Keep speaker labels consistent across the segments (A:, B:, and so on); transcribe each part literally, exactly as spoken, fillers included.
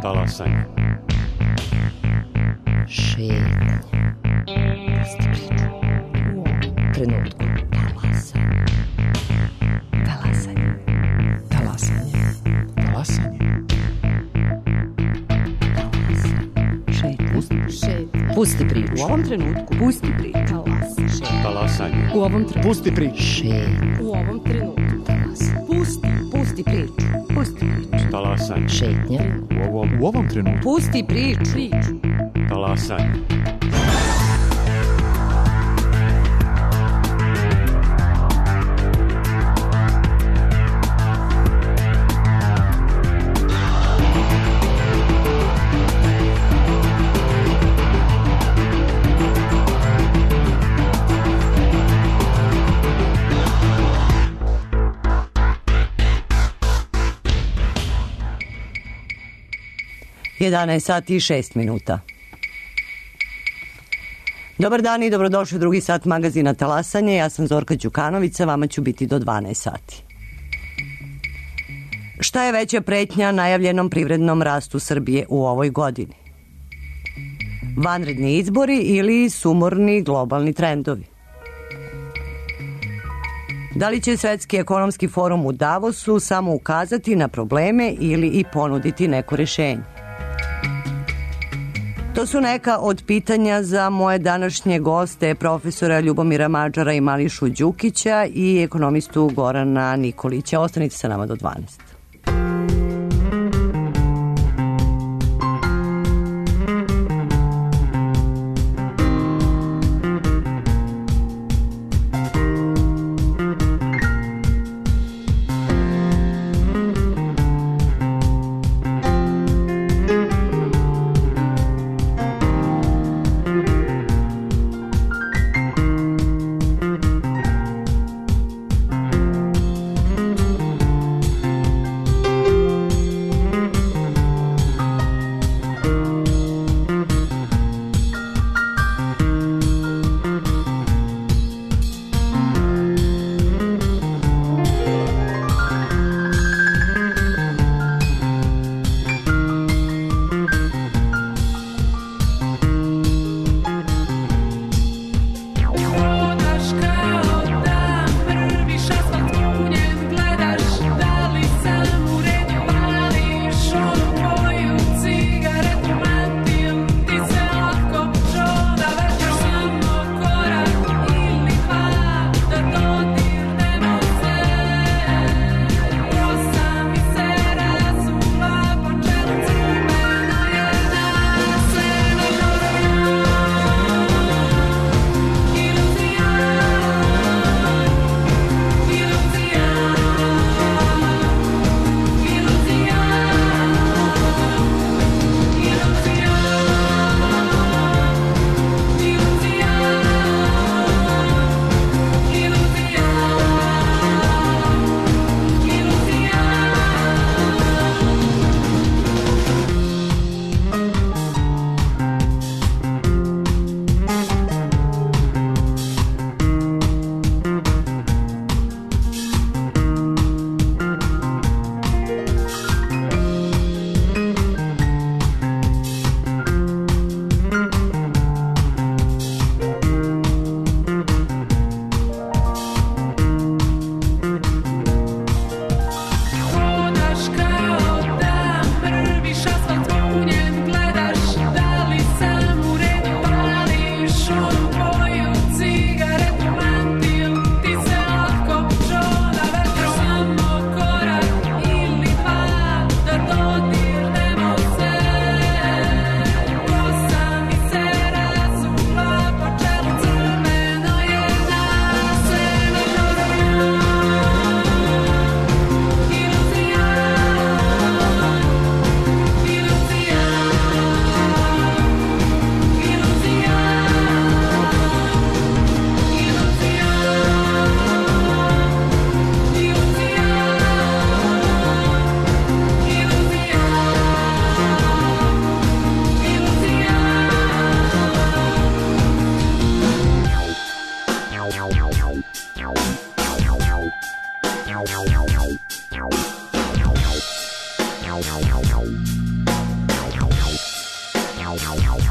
A: Talasanje.
B: Šetnje. Pusti priču. U ovom trenutku. Talasanje. Talasanje. Talasanje.
A: Talasanje.
B: Šetnje.
C: Šetnje.
B: Pusti priču.
C: U ovom trenutku.
B: Pusti priču.
C: Talasanje.
A: Talasanje.
C: U ovom trenutku.
A: Pusti priču.
B: Šetnje.
C: U ovom trenutku.
B: Talasanje.
C: Pusti. Pusti priču. Pusti priču.
A: Talasanje.
B: Šetnje.
A: U ovom, u ovom trenutku.
C: Pusti priču. Priču.
A: Talasanje.
B: jedanaest sati i šest minuta. Dobar dan i dobrodošli u drugi sat magazina Talasanje. Ja sam Zorka Đukanović, vama ću biti do dvanaest sati. Šta je veća pretnja najavljenom privrednom rastu Srbije u ovoj godini? Vanredni izbori ili sumorni globalni trendovi? Da li će Svetski ekonomski forum u Davosu samo ukazati na probleme ili i ponuditi neko rešenje? To su neka od pitanja za moje današnje goste, profesora Ljubomira Mađara i Mališu Đukića i ekonomistu Gorana Nikolića. Ostanite sa nama do dvanaest.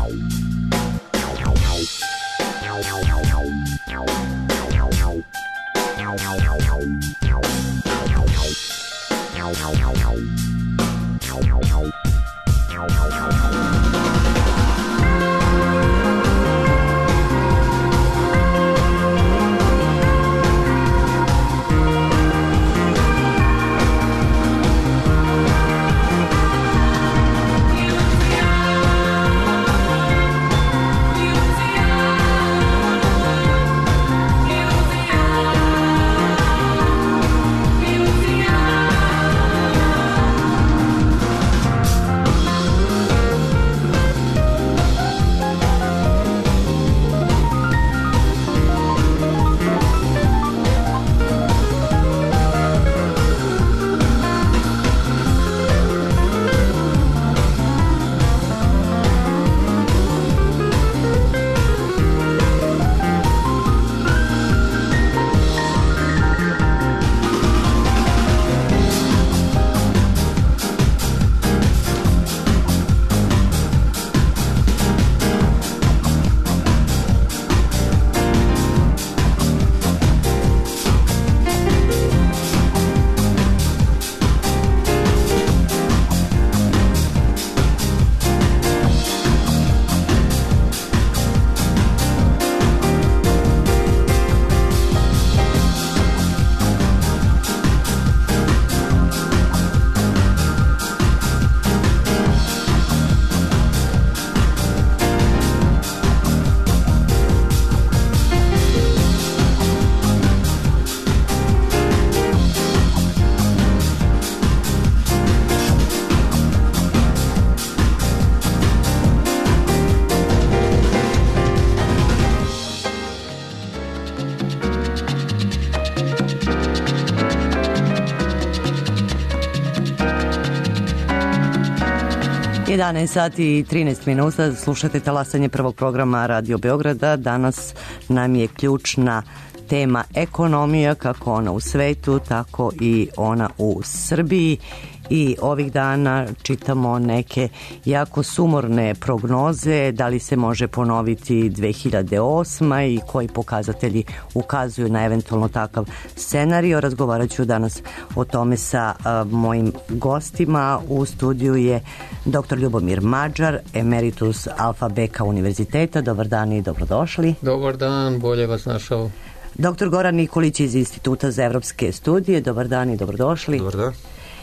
B: jedanaest sati i trinaest minuta, slušate talasanje prvog programa Radio Beograda. Danas nam je ključna tema ekonomija, kako ona u svetu, tako i ona u Srbiji. I ovih dana čitamo neke jako sumorne prognoze, da li se može ponoviti dve hiljade osma i koji pokazatelji ukazuju na eventualno takav scenario. Razgovarat ću danas o tome sa a, mojim gostima. U studiju je doktor Ljubomir Mađar, emeritus Alfa Beka univerziteta. Dobar dan i dobrodošli.
D: Dobar dan, bolje vas našao.
B: Doktor Goran Nikolić iz Instituta za evropske studije. Dobar dan i dobrodošli.
E: Dobar dan.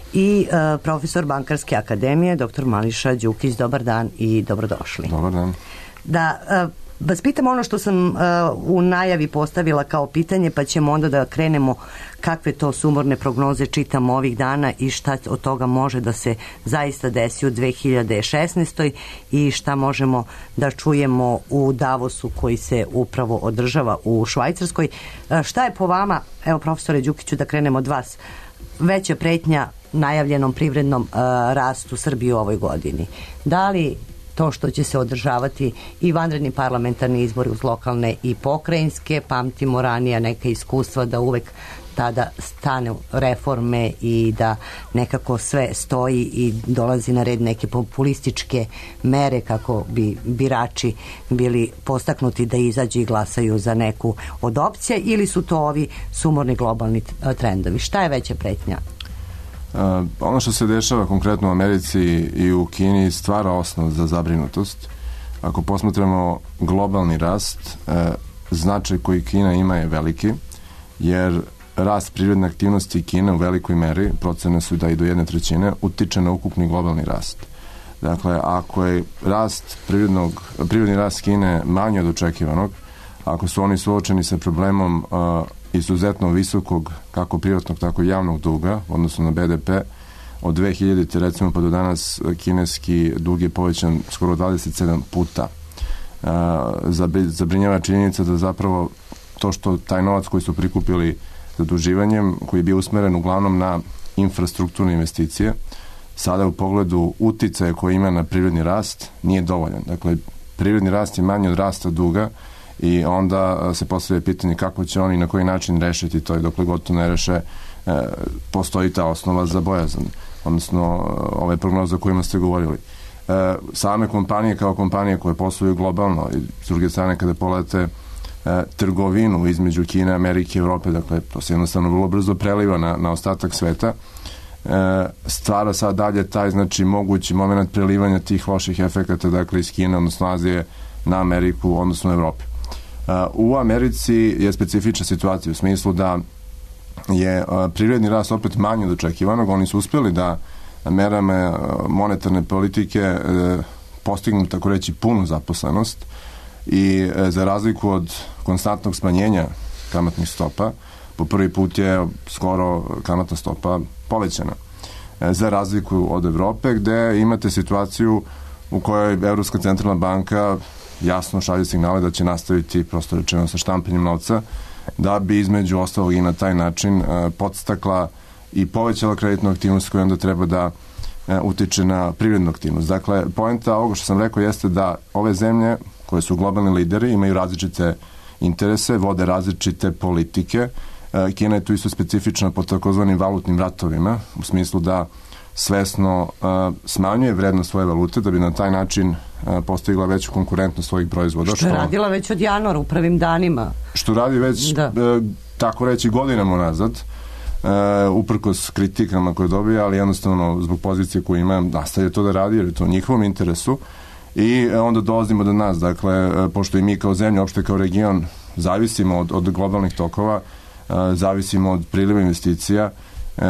B: I uh, profesor Bankarske akademije, doktor Mališa Đukić. Dobar dan i dobrodošli.
E: Dobar dan.
B: Da uh, vas pitam ono što sam uh, u najavi postavila kao pitanje, pa ćemo onda da krenemo kakve to sumorne prognoze čitamo ovih dana i šta od toga može da se zaista desi u dve hiljade šesnaestoj i šta možemo da čujemo u Davosu koji se upravo održava u Švajcarskoj. Uh, šta je po vama, evo profesore Đukiću, da krenemo od vas, veća pretnja najavljenom privrednom uh, rastu Srbije u ovoj godini? Da li to što će se održavati i vanredni parlamentarni izbori uz lokalne i pokrajinske, pamtimo ranija neka iskustva da uvek tada stane reforme i da nekako sve stoji i dolazi na red neke populističke mere kako bi birači bili postaknuti da izađu i glasaju za neku od opcija, ili su to ovi sumorni globalni trendovi? Šta je veća pretnja?
E: Uh, ono što se dešava konkretno u Americi i u Kini stvara osnov za zabrinutost. Ako posmatramo globalni rast, uh, značaj koji Kina ima je veliki, jer rast privredne aktivnosti Kine u velikoj meri, procene su da i do jedne trećine, utiče na ukupni globalni rast. Dakle, ako je rast privrednog, privredni rast Kine manji od očekivanog, ako su oni suočeni sa problemom uh, izuzetno visokog kako privatnog, tako i javnog duga, odnosno na be de pe, od dve hiljadite recimo pa do danas kineski dug je povećan skoro dvadeset sedam puta. Uh, zabrinjava činjenica da zapravo to što taj novac koji su prikupili zaduživanjem, koji je bio usmeren uglavnom na infrastrukturne investicije, sada u pogledu uticaja koji ima na privredni rast nije dovoljan. Dakle, privredni rast je manji od rasta duga i onda se postavlja pitanje kako će oni na koji način rešiti to, i dokle god to ne reše, postoji ta osnova za bojazan, odnosno ove prognoze o kojima ste govorili. e, same kompanije kao kompanije koje posluju globalno i s druge strane kada pogledate e, trgovinu između Kine, Amerike i Evrope, dakle to se jednostavno vrlo brzo preliva na, na ostatak sveta, e, stvara sad dalje taj znači mogući moment prelivanja tih loših efekata, dakle iz Kine, odnosno Azije na Ameriku, odnosno Evrope. E, u Americi je specifična situacija u smislu da je privredni rast opet manji od očekivanog. Oni su uspjeli da merama monetarne politike postignu, tako reći, punu zaposlenost i za razliku od konstantnog smanjenja kamatnih stopa, po prvi put je skoro kamatna stopa povećana. Za razliku od Evrope, gde imate situaciju u kojoj Evropska centralna banka jasno šalje signale da će nastaviti, prosto rečeno, sa štampanjem novca, da bi između ostalog i na taj način uh, podstakla i povećala kreditnu aktivnost koja onda treba da uh, utiče na privrednu aktivnost. Dakle, poenta ovoga što sam rekao jeste da ove zemlje koje su globalni lideri imaju različite interese, vode različite politike. Uh, Kina je tu isto specifična po takozvanim valutnim ratovima, u smislu da svesno uh, smanjuje vrednost svoje valute da bi na taj način uh, postigla veću konkurentnost svojih proizvoda.
B: Što, što je radila već od januara u prvim danima. Što
E: radi već, uh, tako reći, godinama nazad, uh, uprkos kritikama koje dobija, ali jednostavno zbog pozicije koju ima, nastavlja to da radi, jer je to u njihovom interesu. I uh, onda dolazimo do nas, dakle, uh, pošto i mi kao zemlja, uopšte kao region, zavisimo od, od globalnih tokova, uh, zavisimo od priliva investicija, uh,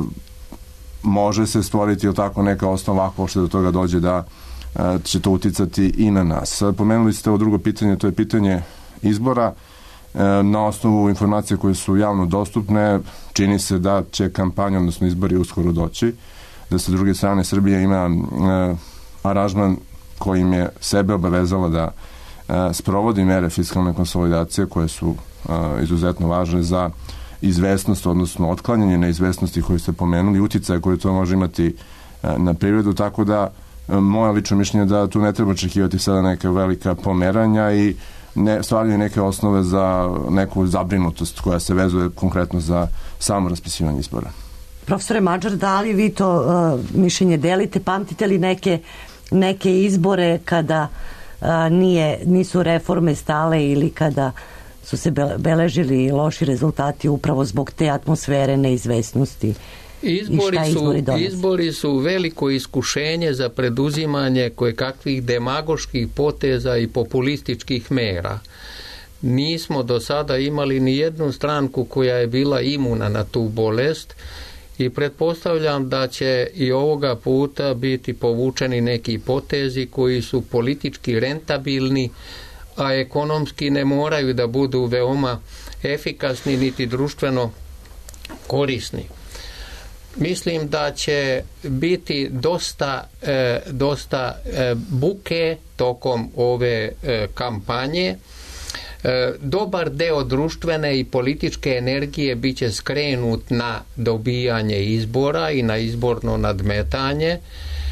E: može se stvoriti o tako neka osnova ako što do toga dođe da a, će to uticati i na nas. Pomenuli ste ovo drugo pitanje, to je pitanje izbora. E, na osnovu informacije koje su javno dostupne, čini se da će kampanja, odnosno izbori uskoro doći, da sa druge strane Srbija ima e, aranžman kojim je sebe obavezala da e, sprovodi mere fiskalne konsolidacije koje su e, izuzetno važne za izvesnost, odnosno otklanjanje neizvesnosti koju ste pomenuli, uticaje koje to može imati na privredu, tako da moja lično mišljenje da tu ne treba očekivati sada neka velika pomeranja i ne, stvaraju neke osnove za neku zabrinutost koja se vezuje konkretno za samo raspisivanje izbora.
B: Profesore Madžar, da li vi to uh, mišljenje delite? Pamtite li neke, neke izbore kada uh, nije, nisu reforme stale ili kada su se beležili loši rezultati upravo zbog te atmosfere neizvesnosti?
D: Izbori su, izbori su veliko iskušenje za preduzimanje kojekakvih demagoških poteza i populističkih mera. Nismo do sada imali ni jednu stranku koja je bila imuna na tu bolest i pretpostavljam da će i ovoga puta biti povučeni neki potezi koji su politički rentabilni, a ekonomski ne moraju da budu veoma efikasni niti društveno korisni. Mislim da će biti dosta, e, dosta e, buke tokom ove e, kampanje. E, dobar deo društvene i političke energije bit će skrenut na dobijanje izbora i na izborno nadmetanje.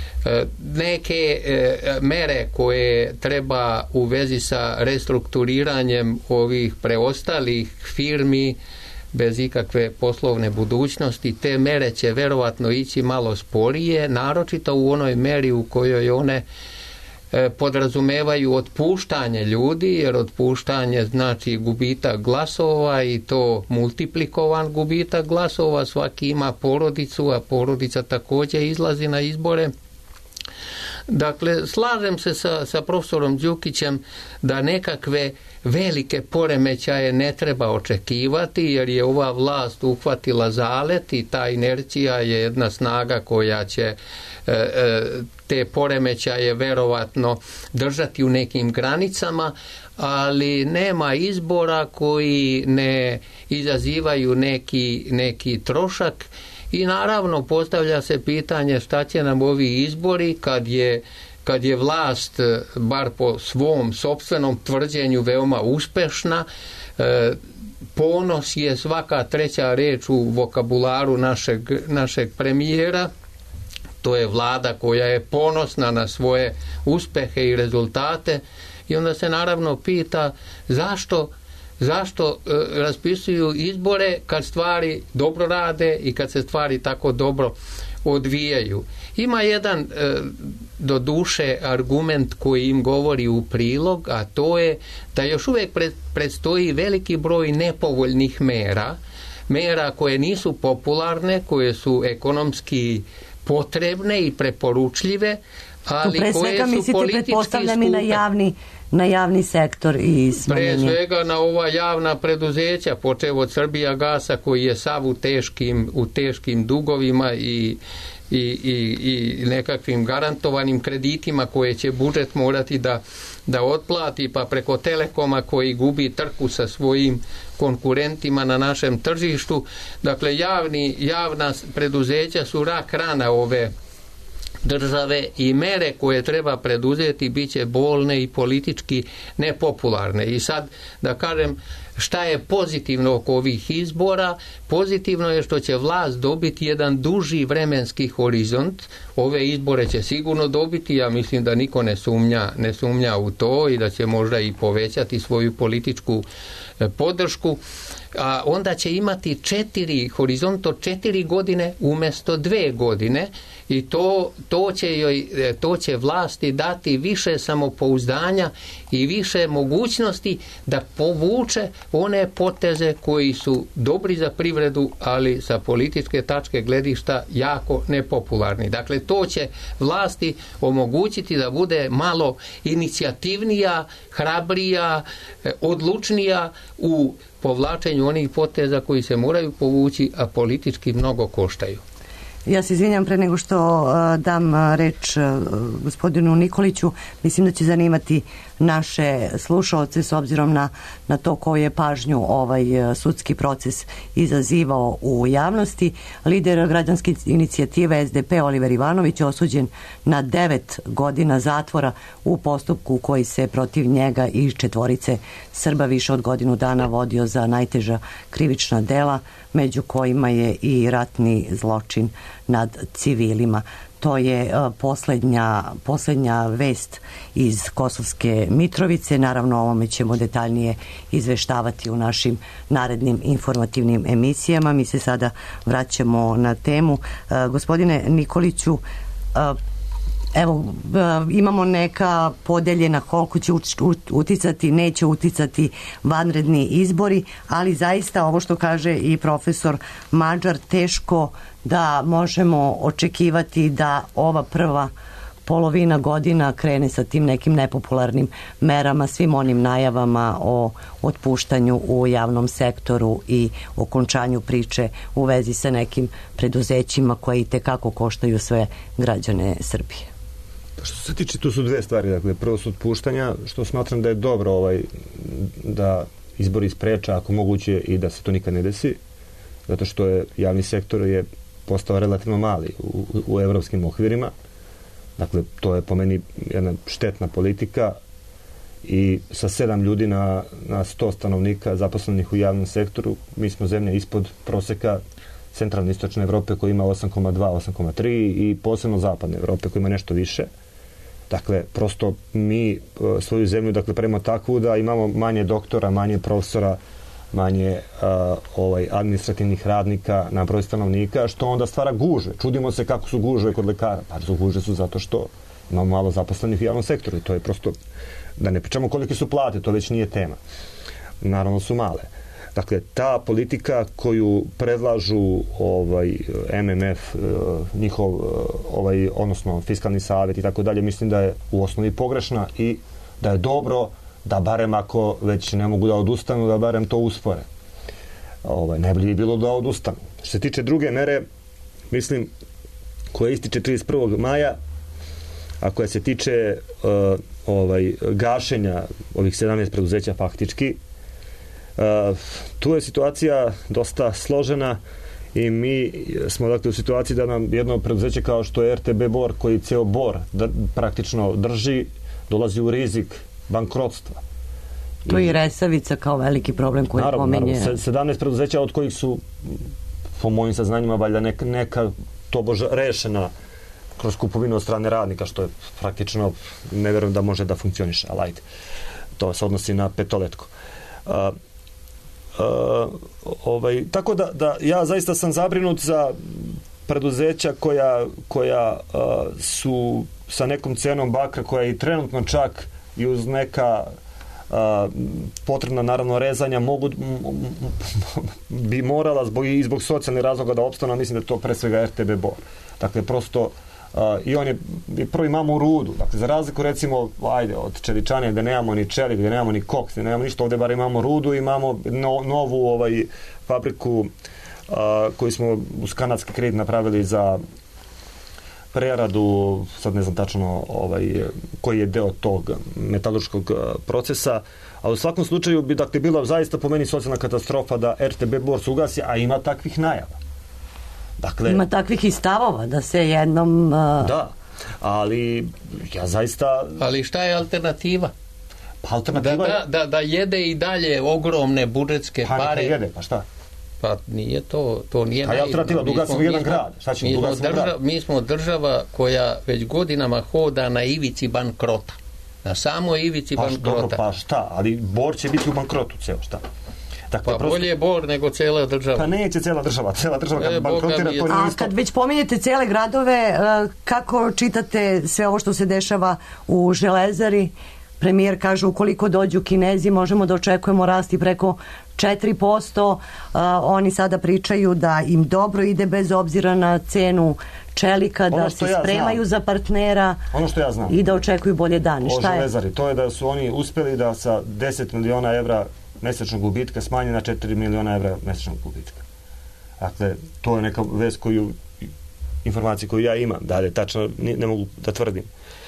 D: Neke e, mere koje treba u vezi sa restrukturiranjem ovih preostalih firmi bez ikakve poslovne budućnosti, te mere će verovatno ići malo sporije, naročito u onoj meri u kojoj one e, podrazumevaju otpuštanje ljudi, jer otpuštanje znači gubitak glasova i to multiplikovan gubitak glasova, svaki ima porodicu, a porodica također izlazi na izbore. Dakle, slažem se sa, sa profesorom Đukićem da nekakve velike poremećaje ne treba očekivati, jer je ova vlast uhvatila zalet i ta inercija je jedna snaga koja će e, e, te poremećaje verovatno držati u nekim granicama, ali nema izbora koji ne izazivaju neki, neki trošak. I naravno postavlja se pitanje šta će nam ovi izbori kad je, kad je vlast, bar po svom sopstvenom tvrđenju, veoma uspešna. E, ponos je svaka treća reč u vokabularu našeg, našeg premijera. To je vlada koja je ponosna na svoje uspehe i rezultate i onda se naravno pita zašto Zašto e, raspisuju izbore kad stvari dobro rade i kad se stvari tako dobro odvijaju. Ima jedan e, do duše argument koji im govori u prilog, a to je da još uvijek pred, predstoji veliki broj nepovoljnih mera, mera koje nisu popularne, koje su ekonomski potrebne i preporučljive, ali
B: pre
D: koje
B: svega,
D: su
B: mislite,
D: politički
B: pretpostavljam i na
D: skupe.
B: javni, na javni sektor i smanjenje.
D: Pre svega na ova javna preduzeća, počev od Srbijagasa koji je sav u teškim, u teškim dugovima i I, i, i nekakvim garantovanim kreditima koje će budžet morati da, da otplati, pa preko Telekoma koji gubi trku sa svojim konkurentima na našem tržištu. Dakle, javni, javna preduzeća su rak rana ove države i mere koje treba preduzeti bit će bolne i politički nepopularne. I sad, da kažem, šta je pozitivno oko ovih izbora? Pozitivno je što će vlast dobiti jedan duži vremenski horizont. Ove izbore će sigurno dobiti, ja mislim da niko ne sumnja, ne sumnja u to i da će možda i povećati svoju političku podršku. A onda će imati četiri, horizont od četiri godine umjesto dve godine i to, to, će joj, to će vlasti dati više samopouzdanja i više mogućnosti da povuče one poteze koji su dobri za privredu, ali sa političke tačke gledišta jako nepopularni. Dakle, to će vlasti omogućiti da bude malo inicijativnija, hrabrija, odlučnija u povlačenju onih poteza koji se moraju povući, a politički mnogo koštaju.
B: Ja se izvinjam pre nego što uh, dam uh, reč uh, gospodinu Nikoliću. Mislim da će zanimati naše slušaoce s obzirom na, na to koju je pažnju ovaj uh, sudski proces izazivao u javnosti. Lider građanske inicijative S D P Oliver Ivanović osuđen na devet godina zatvora u postupku koji se protiv njega i četvorice Srba više od godinu dana vodio za najteža krivična dela, među kojima je i ratni zločin nad civilima. To je uh, posljednja, posljednja vest iz Kosovske Mitrovice. Naravno, o ovome ćemo detaljnije izveštavati u našim narednim informativnim emisijama. Mi se sada vraćamo na temu. Uh, gospodine Nikoliću, uh, evo, imamo neka podeljena koliko će uticati, neće uticati vanredni izbori, ali zaista ovo što kaže i profesor Mađar, teško da možemo očekivati da ova prva polovina godina krene sa tim nekim nepopularnim merama, svim onim najavama o otpuštanju u javnom sektoru i okončanju priče u vezi sa nekim preduzećima koji itekako koštaju sve građane Srbije.
F: Što se tiče, tu su dve stvari. Dakle, prvo su otpuštanja, što smatram da je dobro ovaj, da izbori spreča, ako moguće, i da se to nikad ne desi, zato što je javni sektor je postao relativno mali u, u evropskim okvirima. Dakle, to je po meni jedna štetna politika i sa sedam ljudi na, na sto stanovnika zaposlenih u javnom sektoru, mi smo zemlja ispod proseka centralne istočne Evrope koja ima osam zarez dva, osam zarez tri i posebno zapadne Evrope koja ima nešto više. Dakle, prosto mi svoju zemlju, dakle, prema takvu da imamo manje doktora, manje profesora, manje uh, ovaj, administrativnih radnika na broj stanovnika, što onda stvara gužve. Čudimo se kako su gužve kod lekara. Pa su gužve su zato što imamo malo zaposlenih u javnom sektoru i to je prosto, da ne pričamo kolike su plate, to već nije tema. Naravno su male. Dakle, ta politika koju predlažu ovaj M M F, njihov ovaj odnosno fiskalni savjet i tako dalje, mislim da je u osnovi pogrešna i da je dobro da barem ako već ne mogu da odustanu, da barem to uspore. Ovaj najbolje bi bilo da odustanu. Što se tiče druge mere, mislim koja ističe trideset prvog maja, a koja se tiče uh, ovaj gašenja ovih sedamnaest preduzeća faktički, Uh, tu je situacija dosta složena i mi smo dakle u situaciji da nam jedno preduzeće kao što je R T B Bor, koji ceo Bor dr- praktično drži, dolazi u rizik bankrotstva.
B: Tu i Resavica kao veliki problem koji
F: naravno,
B: pomenje.
F: Naravno, sedamnaest preduzeća od kojih su po mojim saznanjima valjda neka, neka tobož rešena kroz kupovinu od strane radnika, što je praktično ne verujem da može da funkcioniše, ali ajde. To se odnosi na Petoletku. Uh, Uh, ovaj, tako da, da ja zaista sam zabrinut za preduzeća koja, koja uh, su sa nekom cenom bakra koja je i trenutno čak i uz neka uh, potrebna naravno rezanja mogu, bi morala zbog, i zbog socijalnih razloga da opstanu, mislim da je to pre svega R T B Bor. Dakle, prosto Uh, i on je, prvo imamo rudu, dakle za razliku recimo ajde od Čeličane gde nemamo ni čelik, gde nemamo ni koks, gde nemamo ništa, ovde bar imamo rudu, imamo no, novu ovaj, fabriku uh, koju smo uz kanadski kredit napravili za preradu, sad ne znam tačno ovaj, koji je deo tog metalurškog uh, procesa, ali u svakom slučaju bi dakle bila zaista po meni socijalna katastrofa da R T B Bor se ugasi, a ima takvih najava. Dakle,
B: ima takvih i stavova da se jednom... Uh...
F: Da, ali ja zaista...
D: Ali šta je alternativa?
F: Pa alternativa
D: da, da, da, da jede i dalje ogromne budžetske
F: pa
D: pare.
F: Pa jede, pa šta?
D: Pa nije to, to nije...
F: A je alternativa, duga smo jedan grad. Šta ćemo, duga smo
D: država,
F: grad?
D: Mi smo država koja već godinama hoda na ivici bankrota. Na samoj ivici
F: pa,
D: bankrota.
F: Dobro, pa šta? Ali Bor će biti u bankrotu, ceo šta?
D: Dakle, pa prosto... bolje je Bor nego cela država.
F: Pa neće cela država, cela država kad e, bankrotira to nije isto.
B: A kad već pominjete cele gradove, kako čitate sve ovo što se dešava u Železari? Premijer kaže ukoliko dođu Kinezi možemo da očekujemo rasti preko četiri posto. Oni sada pričaju da im dobro ide bez obzira na cenu čelika, da se ja spremaju znam. za partnera
F: ono što ja znam.
B: I da očekuju bolje dane.
F: O
B: Šta
F: Železari,
B: je?
F: to je da su oni uspeli da sa deset miliona evra mesečnog gubitka smanji na četiri miliona evra mesečnog gubitka. Dakle, to je neka vest koju, informacije koju ja imam, dalje, tačno ne mogu da tvrdim.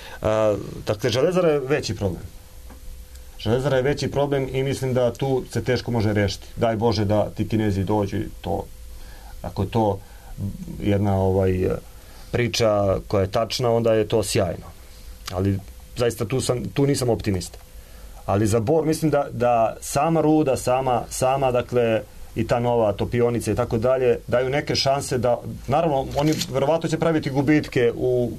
F: A, dakle, Železara je veći problem. Železara je veći problem i mislim da tu se teško može rešiti. Daj Bože da ti Kinezi dođu, to, ako je to jedna ovaj, priča koja je tačna, onda je to sjajno. Ali zaista tu, sam, tu nisam optimista. Ali za Bor mislim da, da sama ruda, sama, sama dakle i ta nova topionica i tako dalje daju neke šanse da, naravno oni verovatno će praviti gubitke u,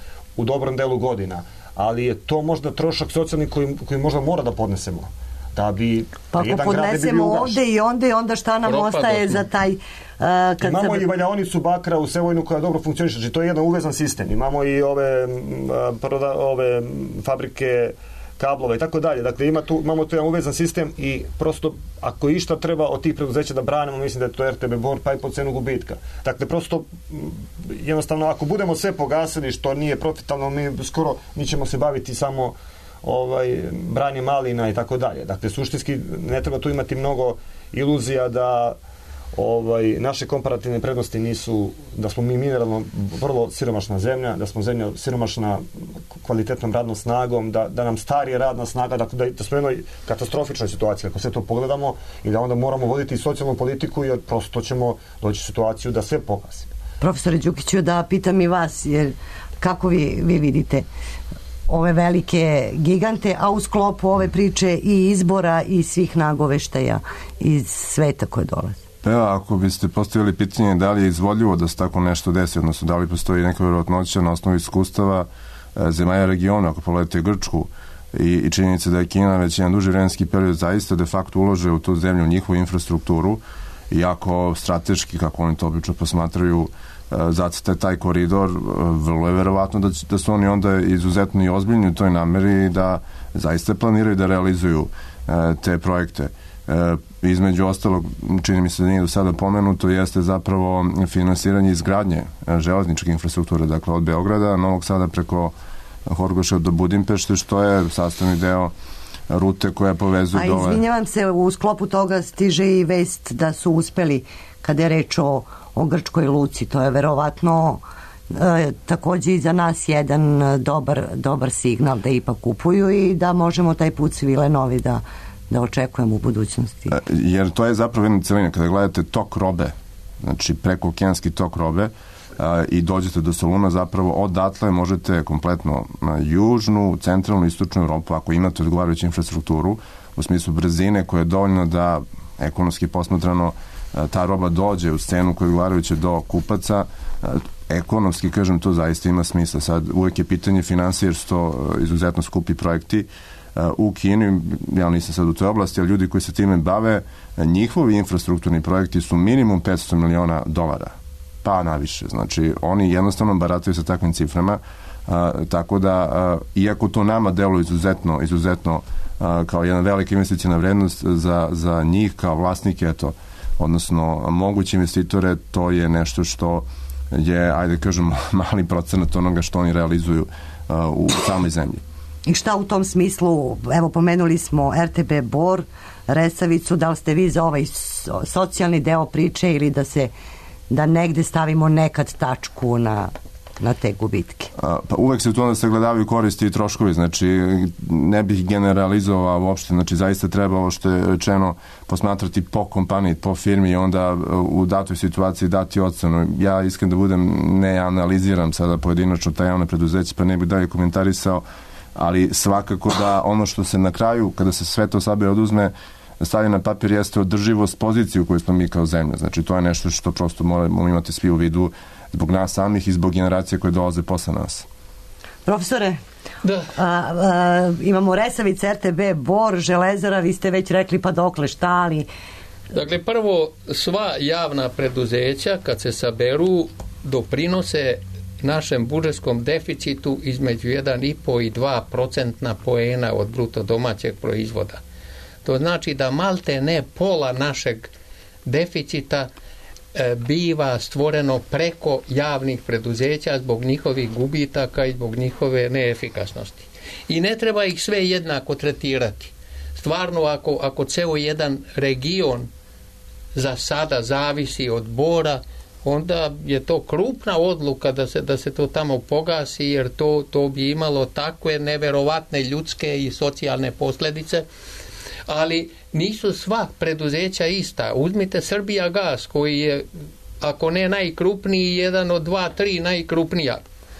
F: u dobrom delu godina, ali je to možda trošak socijalni koji, koji možda mora da podnesemo. Da bi
B: pa ako podnesemo ovde i onda i onda šta nam Propa, ostaje za taj... Uh,
F: kad imamo se... i valjaonicu bakra u Sevojnu koja dobro funkcioniše, znači to je jedan uvezan sistem. Imamo i ove, proda, ove fabrike kablova i tako dalje. Dakle, ima tu, imamo tu jedan uvezan sistem i prosto, ako išta treba od tih preduzeća da branimo, mislim da je to R T B Bor, pa i po cenu gubitka. Dakle, prosto, jednostavno, ako budemo sve pogasili, što nije profitabilno, mi skoro, mi ćemo se baviti samo ovaj, branje malina i tako dalje. Dakle, suštinski, ne treba tu imati mnogo iluzija da ovaj, naše komparativne prednosti nisu, da smo mi mineralno vrlo siromašna zemlja, da smo zemlja siromašna kvalitetnom radnom snagom, da, da nam starije radna snaga, da, da smo u jednoj katastrofičnoj situaciji, ako sve to pogledamo, i da onda moramo voditi socijalnu politiku jer prosto ćemo doći u situaciju da sve pogasimo.
B: Profesore Đukiću, da pitam i vas, jer kako vi, vi vidite ove velike gigante, a u sklopu ove priče i izbora i svih nagoveštaja iz sveta koje dolaze?
E: Evo, ako biste postavili pitanje da li je izvodljivo da se tako nešto desi, odnosno da li postoji neka vjerojatnoća na osnovu iskustava e, zemalja regiona, ako pogledate Grčku i, i činjenica da je Kina već jedan duži vremenski period zaista de facto ulože u tu zemlju, u njihovu infrastrukturu, iako strateški, kako oni to obično posmatraju, e, zacrta taj koridor, e, vrlo je verovatno da, da su oni onda izuzetno i ozbiljni u toj nameri da zaista planiraju da realizuju e, te projekte. E, između ostalog, čini mi se da nije do sada pomenuto, jeste zapravo finansiranje izgradnje železničke infrastrukture, dakle od Beograda, Novog Sada preko Horgoša do Budimpešte, što je sastavni deo rute koja povezuje dole.
B: A izvinjavam se, u sklopu toga stiže i vest da su uspeli, kada je reč o, o Grčkoj luci, to je verovatno e, takođe i za nas jedan dobar, dobar signal da ipak kupuju i da možemo taj put svile novi da da očekujemo u budućnosti.
E: Jer to je zapravo jedna celina. Kada gledate tok robe, znači preko okeanski tok robe a, i dođete do Soluna, zapravo odatle možete kompletno na južnu, centralnu, istočnu Evropu, ako imate odgovarajuću infrastrukturu, u smislu brzine koja je dovoljno da ekonomski posmatrano a, ta roba dođe u scenu koja je odgovarajuća do kupaca, a, ekonomski, kažem, to zaista ima smisla. Sad, uvek je pitanje finansije, jer su to izuzetno skupi projekti. U Kini, ja nisam sad u toj oblasti, ali ljudi koji se time bave, njihovi infrastrukturni projekti su minimum petsto miliona dolara. pa naviše. Znači, oni jednostavno barataju sa takvim ciframa, a, tako da, a, iako to nama deluje izuzetno, izuzetno a, kao jedna velika investicijna vrednost za, za njih, kao vlasnike, eto, odnosno moguće investitore, to je nešto što je, ajde kažemo, mali procenat onoga što oni realizuju uh, u samoj zemlji.
B: I šta u tom smislu, evo pomenuli smo R T B Bor, Resavicu, da li ste vi za ovaj socijalni deo priče ili da se, da negde stavimo nekad tačku na, na te gubitke?
E: A, pa uvek se tu onda sagledavaju koristi i troškovi, znači ne bih generalizovao uopšte, znači zaista treba ovo što je rečeno posmatrati po kompaniji, po firmi i onda u datoj situaciji dati ocenu. Ja iskren da budem, ne analiziram sada pojedinačno ta javna preduzeća, pa ne bih dalje komentarisao, ali svakako da ono što se na kraju, kada se sve to sabira oduzme, stavlja na papir jeste održivost pozicije u kojoj smo mi kao zemlja. Znači to je nešto što prosto moramo imati svi u vidu zbog nas samih i zbog generacije koje dolaze posle nas.
B: Profesore,
D: da.
B: A, a, imamo Resavica, R T B Bor, Železara, vi ste već rekli pa dokle, šta, ali...
D: Dakle, prvo, sva javna preduzeća kad se saberu doprinose našem budžetskom deficitu između jedan i po i dva procentna poena od bruto domaćeg proizvoda. To znači da malte ne pola našeg deficita e, biva stvoreno preko javnih preduzeća zbog njihovih gubitaka i zbog njihove neefikasnosti. I ne treba ih sve jednako tretirati. Stvarno, ako, ako ceo jedan region za sada zavisi od Bora, onda je to krupna odluka da se, da se to tamo pogasi, jer to, to bi imalo takve neverovatne ljudske i socijalne posljedice. Ali nisu sva preduzeća ista. Uzmite Srbijagas, koji je, ako ne najkrupniji, jedan od dva, tri najkrupnija.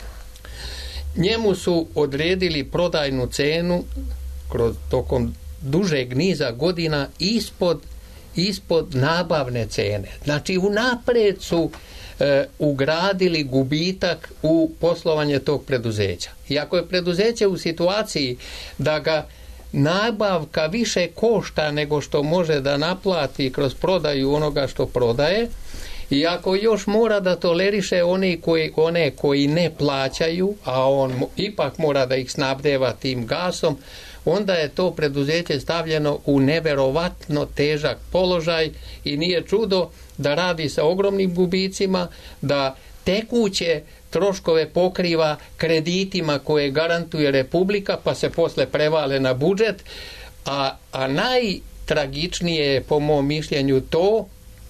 D: Njemu su odredili prodajnu cenu kroz tokom dužeg niza godina ispod, ispod nabavne cene. Znači, unapred su e, ugradili gubitak u poslovanje tog preduzeća. I ako je preduzeće u situaciji da ga nabavka više košta nego što može da naplati kroz prodaju onoga što prodaje, i ako još mora da toleriše one koji, one koji ne plaćaju, a on ipak mora da ih snabdeva tim gasom, onda je to preduzeće stavljeno u neverovatno težak položaj i nije čudo da radi sa ogromnim gubicima, da tekuće troškove pokriva kreditima koje garantuje Republika, pa se posle prevale na budžet, a, a najtragičnije je po mom mišljenju to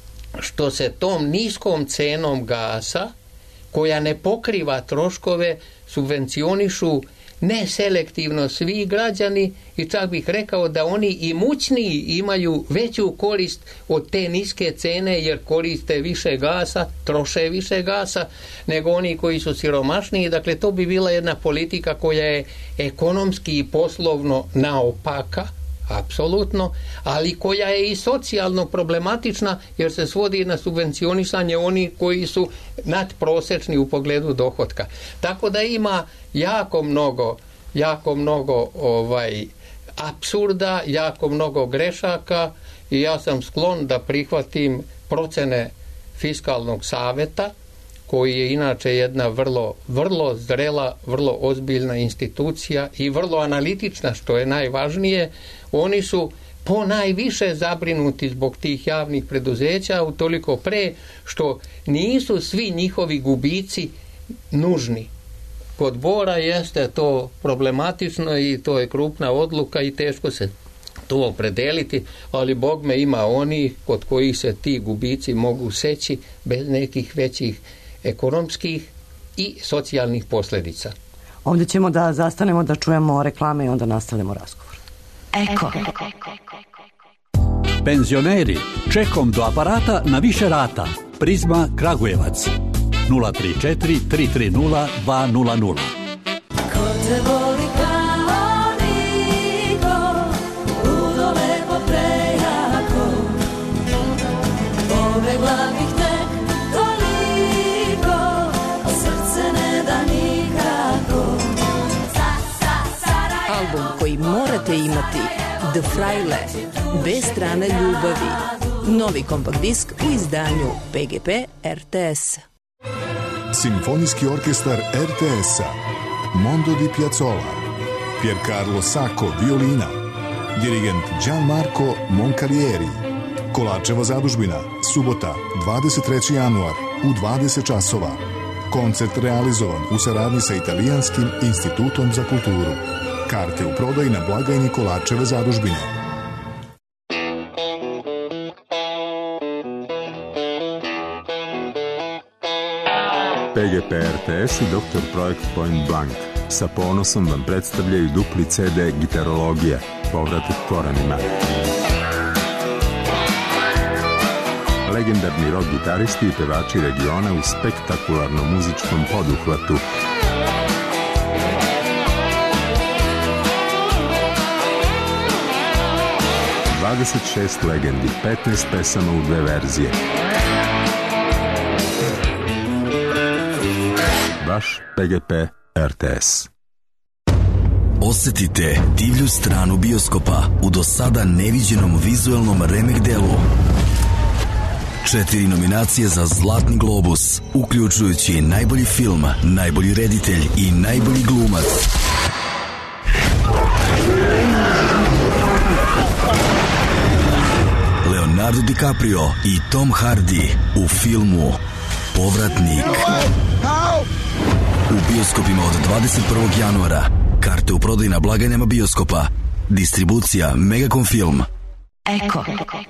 D: što se tom niskom cenom gasa, koja ne pokriva troškove, subvencionišu neselektivno svi građani i čak bih rekao da oni imućniji imaju veću korist od te niske cene jer koriste više gasa, troše više gasa nego oni koji su siromašniji. Dakle, to bi bila jedna politika koja je ekonomski i poslovno naopaka, apsolutno, ali koja je i socijalno problematična jer se svodi na subvencionisanje oni koji su nadprosečni u pogledu dohotka. Tako da ima jako mnogo, jako mnogo ovaj, apsurda, jako mnogo grešaka i ja sam sklon da prihvatim procene Fiskalnog saveta, koji je inače jedna vrlo, vrlo zrela, vrlo ozbiljna institucija i vrlo analitična, što je najvažnije. Oni su po najviše zabrinuti zbog tih javnih preduzeća, utoliko pre što nisu svi njihovi gubici nužni. Kod Bora jeste to problematično i to je krupna odluka i teško se to opredeliti, ali bogme ima oni kod kojih se ti gubici mogu seći bez nekih većih ekonomskih i socijalnih posljedica.
B: Ovdje ćemo da zastanemo da čujemo reklame i onda nastavljamo razgovor.
G: Eko.
H: Penzioneri, čekom do aparata na više rata. Prizma Kragujevac. nula tri četiri tri tri nula dva nula nula.
I: Ko te voli kao niko, ludo lepo prejako, pobegla bih tek toliko, a srce ne da nikako.
G: Album koji morate imati, The Fraile, bez strane ljubavi. Novi kompakt disk u izdanju P G P R T S.
J: Simfonijski orkestar er te es-a, Mondo di Piazzolla, Piercarlo Sacco, violina, dirigent Gianmarco Moncalieri. Kolačeva zadužbina, subota, dvadeset treći januar, u dvadeset časova. Koncert realizovan u saradnji sa Italijanskim institutom za kulturu. Karte u prodaji na blagajni Kolačeve zadužbine.
K: P G P R T S i doktor Projekt Point Blank sa ponosom vam predstavljaju dupli ce de Gitarologija, povratak korenima. Legendarni rock gitaristi i pevači regiona u spektakularnom muzičkom poduhvatu. dvadeset šest legendi, petnaest pesama u dve verzije. Vaš P G P er te es.
L: Osetite divlju stranu bioskopa u do sada neviđenom vizuelnom remek delu. Četiri nominacije za Zlatni globus, uključujući najbolji film, najbolji reditelj i najbolji glumac. Leonardo DiCaprio i Tom Hardy u filmu Povratnik. U bioskopima od dvadeset prvog januara. Karte u prodaji na blagajnama bioskopa. Distribucija Megacom Film.
G: Eko.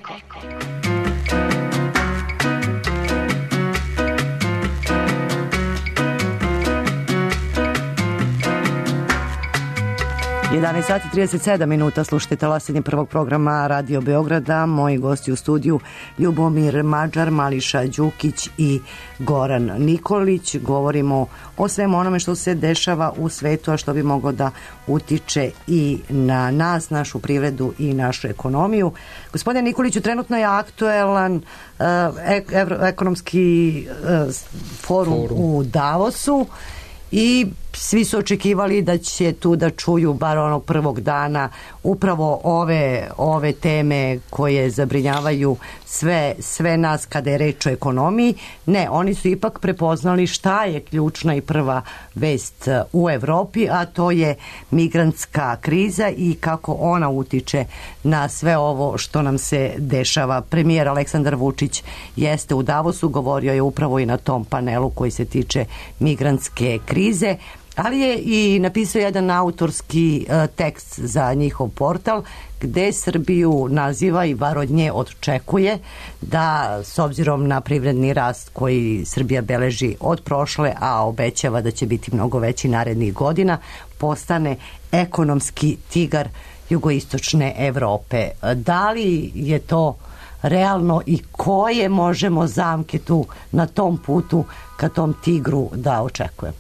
B: jedanaest sati i trideset sedam minuta, slušajte talasanje prvog programa Radio Beograda. Moji gosti u studiju Ljubomir Mađar, Mališa Đukić i Goran Nikolić. Govorimo o svemu onome što se dešava u svetu, a što bi moglo da utiče i na nas, našu privredu i našu ekonomiju. Gospodine Nikoliću, trenutno je aktuelan uh, ek, evro, ekonomski uh, forum, forum u Davosu i svi su očekivali da će tu da čuju bar onog prvog dana upravo ove, ove teme koje zabrinjavaju sve, sve nas kada je reč o ekonomiji. Ne, oni su ipak prepoznali šta je ključna i prva vest u Evropi, a to je migrantska kriza i kako ona utiče na sve ovo što nam se dešava. Premijer Aleksandar Vučić jeste u Davosu, govorio je upravo i na tom panelu koji se tiče migrantske krize, ali je i napisao jedan autorski uh, tekst za njihov portal gde Srbiju naziva i bar od nje očekuje da s obzirom na privredni rast koji Srbija beleži od prošle, a obećava da će biti mnogo veći narednih godina, postane ekonomski tigar jugoistočne Evrope. Da li je to realno i koje možemo zamke tu na tom putu ka tom tigru da očekujemo?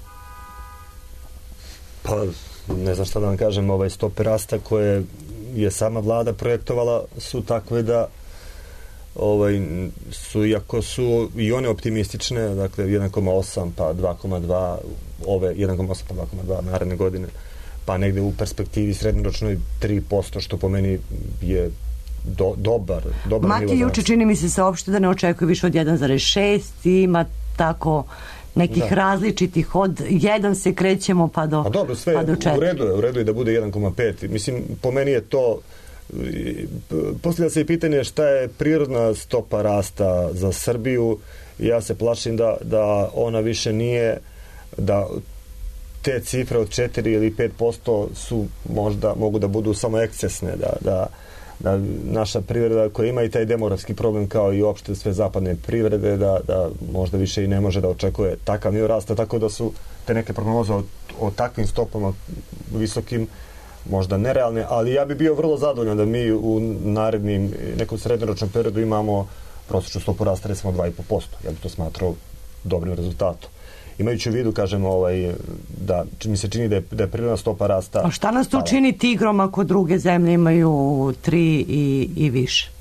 F: Pa, ne znam šta da vam kažem, ovaj stope rasta koje je sama vlada projektovala su takve da ovaj, su, iako su i one optimistične, dakle jedan zarez osam pa dva zarez dva, ove jedan zarez osam pa dva zarez dva naredne godine, pa negde u perspektivi srednjoročnoj tri posto, što po meni je do, dobar, dobar
B: Mati juče čini mi se saopšte da ne očekuje više od jedan zarez šest i ima tako nekih da. različitih, od jedan se krećemo pa do,
F: A dobro, sve
B: pa do četiri.
F: U redu je, u redu je da bude jedan zarez pet. Mislim, po meni je to, postavlja se i pitanje šta je prirodna stopa rasta za Srbiju. Ja se plašim da, da ona više nije, da te cifre od četiri ili pet posto su možda, mogu da budu samo ekscesne, da, da da naša privreda koja ima i taj demografski problem kao i uopšte sve zapadne privrede, da, da možda više i ne može da očekuje takav nivo rasta, tako da su te neke prognoze o, o takvim stopama visokim možda nerealne, ali ja bi bio vrlo zadovoljan da mi u narednim nekom srednjoročnom periodu imamo prosječnu stopu rasta recimo dva zarez pet posto. Ja bih to smatrao dobrim rezultatom. Imajući u vidu, kažem, ovaj, da mi se čini da je, da je prirodna stopa rasta...
B: A šta nas to čini tigrom ako druge zemlje imaju tri i, i više?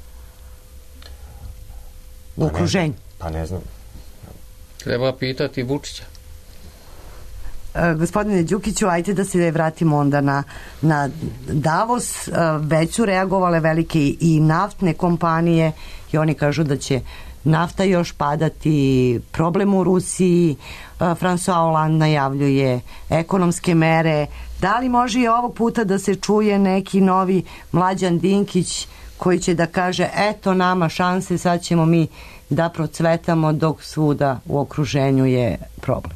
B: U
F: pa
B: okruženju?
F: Ne, pa ne znam.
D: Treba pitati Vučića.
B: E, gospodine Đukiću, ajte da se vratimo onda na, na Davos. E, već su reagovale velike i, i naftne kompanije i oni kažu da će nafta još padati, problem u Rusiji, François Hollande najavljuje ekonomske mere. Da li može i ovog puta da se čuje neki novi Mlađan Dinkić koji će da kaže eto nama šanse, sad ćemo mi da procvetamo dok svuda u okruženju je problem?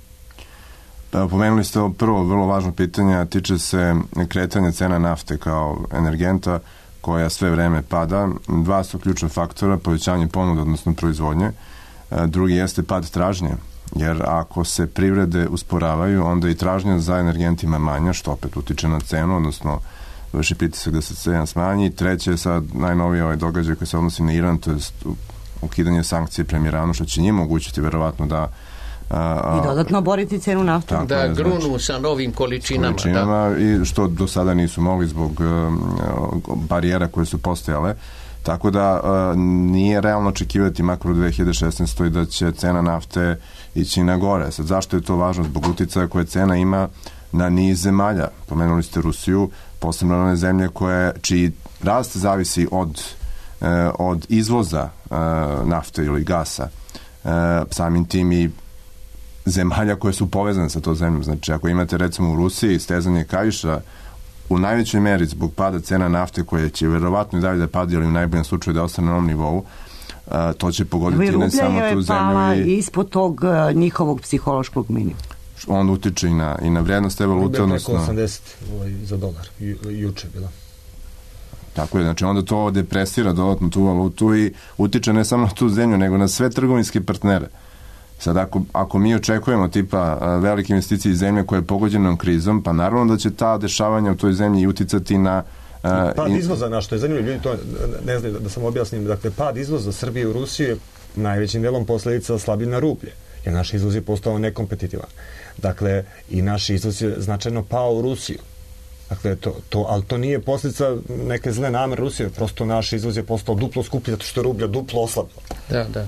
E: Pomenuli ste ovo prvo vrlo važno pitanje, a tiče se kretanja cena nafte kao energenta koja sve vreme pada. Dva su ključna faktora, povećanje ponude, odnosno proizvodnje. Drugi jeste pad tražnje, jer ako se privrede usporavaju, onda i tražnja za energentima manja, što opet utiče na cenu, odnosno vrši pritisak da se cena smanji. Treće je sad najnoviji ovaj događaj koji se odnosi na Iran, to je ukidanje sankcije prema Iranu, što će njima omogućiti verovatno da A, a,
B: i dodatno boriti cenu nafte.
D: Da je, grunu znači, sa novim količinama.
E: količinama
D: da.
E: I što do sada nisu mogli zbog uh, barijera koje su postojale. Tako da uh, nije realno očekivati makro u dve hiljade šesnaestoj da će cena nafte ići na gore. Sad, zašto je to važno? Zbog uticaja koje cena ima na niz zemalja. Pomenuli ste Rusiju, posebno one zemlje koje, čiji rast zavisi od, uh, od izvoza uh, nafte ili gasa. Uh, samim tim i zemalja koje su povezane sa to zemljom. Znači, ako imate recimo u Rusiji stezanje kaiša u najvećoj meri zbog pada cena nafte koje će verovatno i dalje da pada, ali u najboljem slučaju da ostane na ovom nivou, a, to će pogoditi ne samo tu zemlju
B: i ispod tog uh, njihovog psihološkog minimuma.
E: Onda utiče i na, i na vrednost te valute.
F: Rubija preko osamdeset ovaj, za dolar. Ju, juče bila.
E: Tako je, znači onda to depresira dodatno tu valutu i utiče ne samo na tu zemlju, nego na sve trgovinske partnere. Sad, ako, ako mi očekujemo tipa velike investicije iz zemlje koja je pogođena krizom, pa naravno da će ta dešavanja u toj zemlji uticati na... Uh,
F: pad izvoza, na što je zanimljivo, ljudi to ne znaju, da, da sam objasnim, dakle, pad izvoza Srbije u Rusiju je najvećim delom posledica slabina rublje, jer naš izvoz je postao nekompetitivan. Dakle, i naš izvoz je značajno pao u Rusiju. Dakle, to, to, ali to nije posljedica neke zle namere Rusije, prosto naš izvoz je postao duplo skuplji zato što je rublja duplo oslabila.
D: Da, da.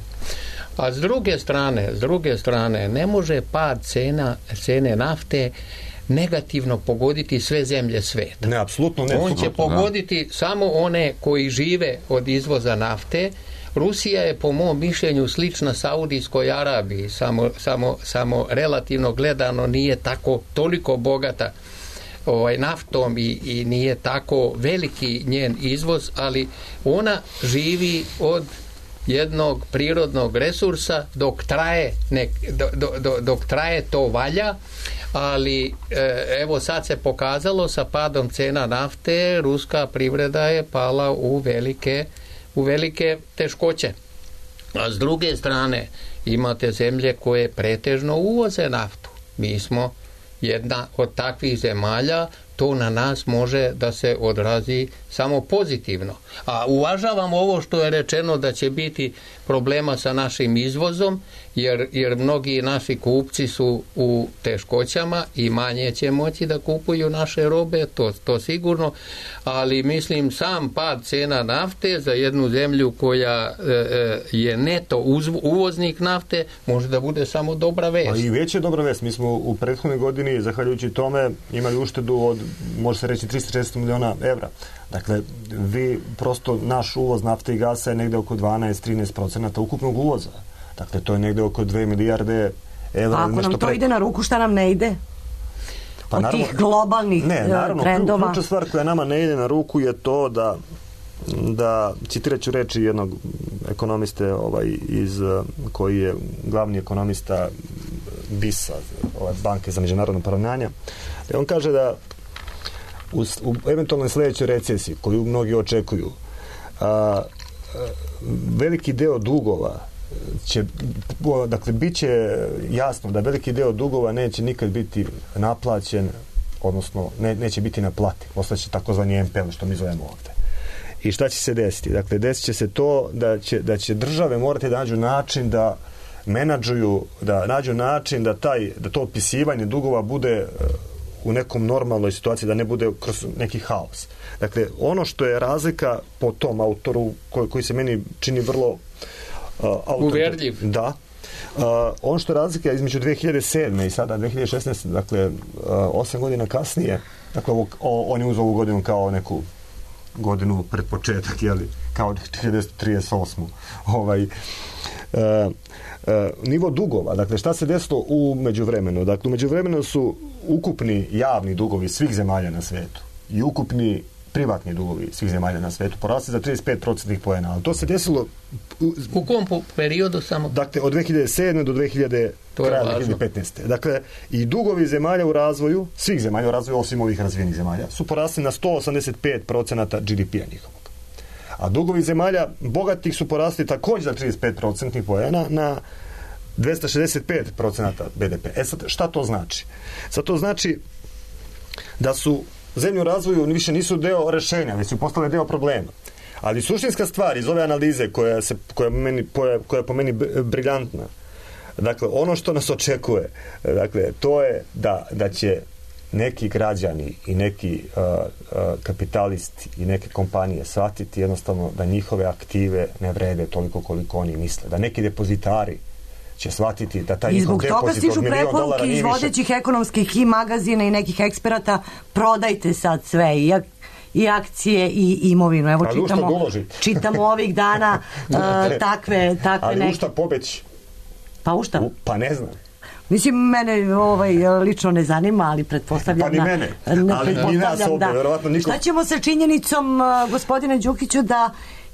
D: A s druge strane, s druge strane, ne može pad cena, cene nafte negativno pogoditi sve zemlje sveta.
F: Ne, apsolutno ne.
D: On će pogoditi da. samo one koji žive od izvoza nafte. Rusija je po mom mišljenju slična Saudijskoj Arabiji, samo, samo, samo relativno gledano nije tako toliko bogata ovaj, naftom i, i nije tako veliki njen izvoz, ali ona živi od jednog prirodnog resursa dok traje, nek, do, do, do, dok traje to valja, ali e, evo sad se pokazalo sa padom cena nafte, ruska privreda je pala u velike, u velike teškoće. A s druge strane imate zemlje koje pretežno uvoze naftu. Mi smo jedna od takvih zemalja, to na nas može da se odrazi samo pozitivno. A uvažavam ovo što je rečeno da će biti problema sa našim izvozom, jer, jer mnogi naši kupci su u teškoćama i manje će moći da kupuju naše robe, to, to sigurno, ali mislim sam pad cena nafte za jednu zemlju koja e, je neto uzv, uvoznik nafte može da bude samo dobra vest.
F: A i već je dobra vest. Mi smo u prethodnoj godini, zahvaljujući tome, imali uštedu od, može se reći, tristo šezdeset miliona evra. Dakle, vi prosto, naš uvoz nafte i gasa je negde oko dvanaest do trinaest procenata ukupnog uvoza. Dakle, to je negde oko dve milijarde evra.
B: A ako nam to pre... ide na ruku, šta nam ne ide? Pa, od naravno, tih globalnih ne, naravno, trendova?
F: Ključna stvar koja nama ne ide na ruku je to da, da citirat ću reči jednog ekonomiste ovaj, iz, koji je glavni ekonomista B I S-a, ovaj, Banke za međunarodno poravnanje. On kaže da u, u eventualnoj sledećoj recesiji, koju mnogi očekuju, a, a, veliki deo dugova će, dakle, bit će jasno da veliki deo dugova neće nikad biti naplaćen, odnosno ne, neće biti na plati. Ostaće takozvani N P L, što mi zovemo ovde. I šta će se desiti? Dakle, desit će se to da će, da će države morati da nađu način da menadžuju, da nađu način da, taj, da to otpisivanje dugova bude u nekom normalnoj situaciji, da ne bude kroz neki haos. Dakle, ono što je razlika po tom autoru, koji, koji se meni čini vrlo uh, autor,
D: uverljiv.
F: Da. Uh, ono što je razlika između dve hiljade sedme i sada dve hiljade šesnaeste, dakle, uh, osam godina kasnije, dakle, ovo, o, on je uzeo ovu godinu kao neku godinu pred početak, jeli, kao hiljadu devetsto trideset osmu. Ovaj, e, e, nivo dugova, dakle, šta se desilo u međuvremenu? Dakle, u međuvremenu su ukupni javni dugovi svih zemalja na svetu i ukupni privatni dugovi svih zemalja na svetu porasli za trideset pet procentnih poena, ali to se desilo
D: u, u kom periodu samo?
F: Dakle, od dve hiljade sedme do dve hiljade petnaeste. Dakle, i dugovi zemalja u razvoju, svih zemalja u razvoju, osim ovih razvijenih zemalja, su porasli na sto osamdeset pet procenta G D P-a njihovog. A dugovi zemalja bogatih su porasli također za trideset pet procentnih poena na dvesta šezdeset pet procenta B D P. E sad, šta to znači? Sad to znači da su zemlje u razvoju više nisu deo rešenja, već su postale deo problema. Ali suštinska stvar iz ove analize koja, se, koja, meni, koja, koja je po meni briljantna, dakle, ono što nas očekuje, dakle, to je da, da će neki građani i neki uh, uh, kapitalisti i neke kompanije shvatiti jednostavno da njihove aktive ne vrede toliko koliko oni misle. Da neki depozitari će shvatiti da taj njihov depozit od milion dolara nije više.
B: I zbog toga stižu preporuke iz vodećih ekonomskih i magazina i nekih eksperata, prodajte sad sve i, i akcije i imovinu. Evo,
F: ali
B: čitamo, čitamo ovih dana uh, takve, takve
F: ali
B: neke...
F: u šta pobeći?
B: Pa u šta?
F: U, pa ne znam.
B: Mislim, mene ovaj, lično ne zanima, ali pretpostavljam
F: pa ni mene.
B: Na,
F: ali ni nas ovdje, verovatno niko...
B: Šta ćemo sa činjenicom, uh, gospodine Đukiću, da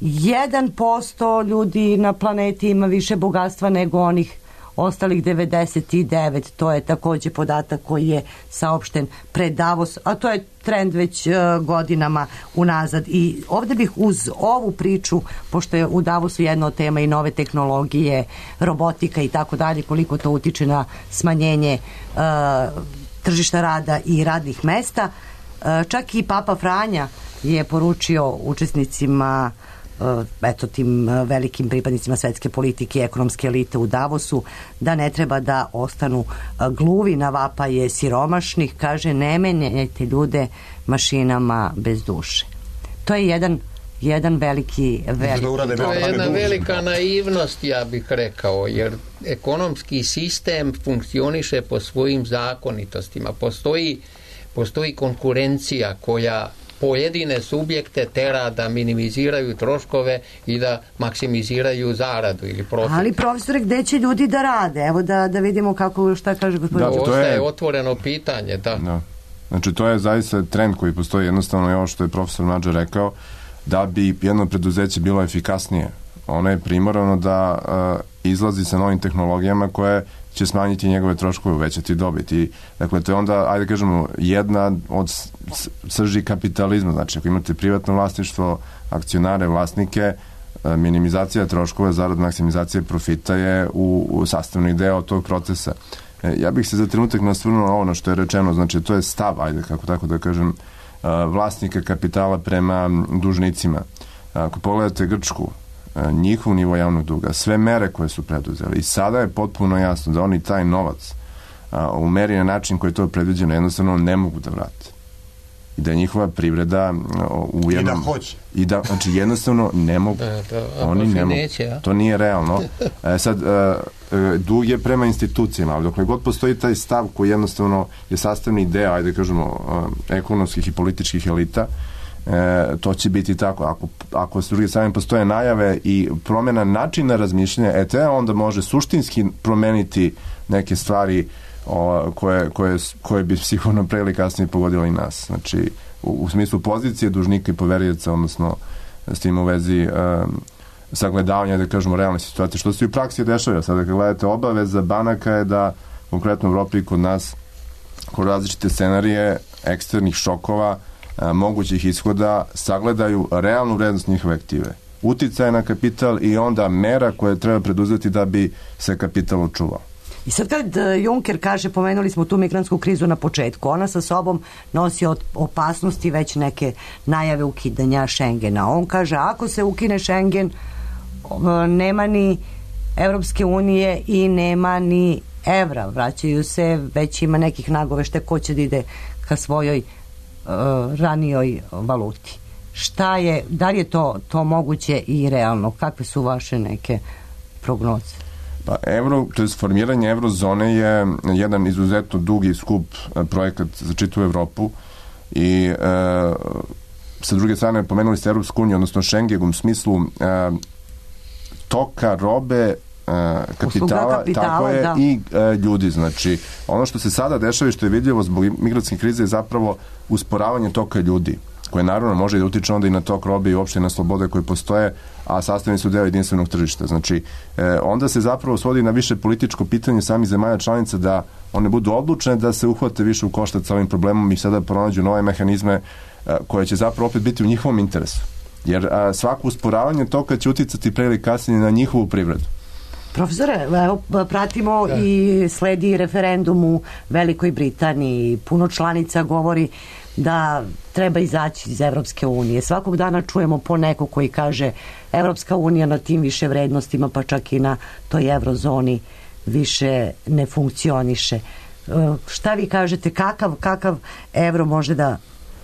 B: jedan posto ljudi na planeti ima više bogatstva nego onih ostalih devedeset devet, to je također podatak koji je saopšten pred Davos, a to je trend već uh, godinama unazad. I ovdje bih uz ovu priču, pošto je u Davosu jedna od tema i nove tehnologije, robotika i tako dalje, koliko to utiče na smanjenje uh, tržišta rada i radnih mesta, uh, čak i Papa Franja je poručio učesnicima, eto, tim velikim pripadnicima svetske politike i ekonomske elite u Davosu, da ne treba da ostanu gluvi na vapaje siromašnih. Kaže, ne menjajte ljude mašinama bez duše. To je jedan jedan veliki, veliki...
D: To je jedna velika naivnost, ja bih rekao, jer ekonomski sistem funkcioniše po svojim zakonitostima. Postoji, postoji konkurencija koja pojedine subjekte tera da minimiziraju troškove i da maksimiziraju zaradu ili profit.
B: Ali profesore, gde će ljudi da rade? Evo da, da vidimo kako, šta kaže gospodin.
D: Da, to je otvoreno pitanje, da.
E: da. Znači, to je zaista trend koji postoji, jednostavno je ovo što je profesor Mađar rekao, da bi jedno preduzeće bilo efikasnije. Ono je primorano da uh, izlazi sa novim tehnologijama koje će smanjiti njegove troškove, uvećati dobit. I, dakle, to je onda, ajde kažemo, jedna od srži kapitalizma. Znači, ako imate privatno vlasništvo, akcionare, vlasnike, minimizacija troškova, zarad maksimizacije profita je u, u sastavni deo tog procesa. E, ja bih se za trenutak nasvrnuo na ovo na što je rečeno, znači, to je stav, ajde, kako tako da kažem, vlasnika kapitala prema dužnicima. Ako pogledate Grčku, njihov nivo javnog duga, sve mere koje su preduzeli, i sada je potpuno jasno da oni taj novac a, u meri na način koji je to predviđeno jednostavno ne mogu da vrate. I da je njihova privreda u jednom...
F: I da hoće.
E: I da, znači, jednostavno ne mogu.
D: Da, da,
E: oni ne mogu.
D: Neće,
E: to nije realno. E, sad, e, dug je prema institucijama, ali dokle god postoji taj stav koji jednostavno je sastavni deo, ajde kažemo, ekonomskih i političkih elita, E, to će biti tako. Ako, ako s druge strane postoje najave i promjena načina razmišljanja, e te onda može suštinski promeniti neke stvari o, koje, koje, koje bi sigurno pre ili kasnije pogodile i nas. Znači, u, u smislu pozicije dužnika i poverioca, odnosno s tim u vezi um, sagledavanja, da kažemo, realne situacije, što se u praksi dešava. Sada kad gledate, obaveza banaka je da konkretno u Evropi i kod nas, kod različite scenarije eksternih šokova, mogućih ishoda, sagledaju realnu vrednost njihove aktive, uticaj na kapital i onda mera koje treba preduzeti da bi se kapital očuvao.
B: I sad kad Juncker kaže, pomenuli smo tu migrantsku krizu na početku, ona sa sobom nosi od opasnosti već neke najave ukidanja Schengena. On kaže, ako se ukine Schengen, nema ni Evropske unije i nema ni evra. Vraćaju se, već ima nekih nagovešte ko će da ide ka svojoj ranijoj valuti. Šta je, da li je to, to moguće i realno? Kakve su vaše neke prognoze?
E: Pa evro, to je formiranje eurozone je jedan izuzetno dugi skup projekat za čitavu Evropu i e, sa druge strane pomenuli ste Europsku uniju, odnosno Schengen u smislu uh, toka robe, uh, kapitala,
B: kapitala,
E: tako je,
B: da.
E: i uh, ljudi. Znači, ono što se sada dešava i što je vidljivo zbog migrantske krize je zapravo usporavanje toka ljudi, koje naravno može da utiče onda i na tok robe i uopšte na slobode koje postoje, a sastavni su deo jedinstvenog tržišta. Znači, e, onda se zapravo svodi na više političko pitanje samih zemalja članica da one budu odlučne da se uhvate više u koštac sa ovim problemom i sada pronađu nove mehanizme a, koje će zapravo opet biti u njihovom interesu. Jer a, svako usporavanje toka će uticati pre ili kasnije na njihovu privredu.
B: Profesore, evo, pratimo da. I sledi referendum u Velikoj Britaniji. Puno članica govori da treba izaći iz Evropske unije. Svakog dana čujemo po neko koji kaže Evropska unija na tim više vrednostima, pa čak i na toj eurozoni više ne funkcioniše. E, šta vi kažete, kakav, kakav evro može da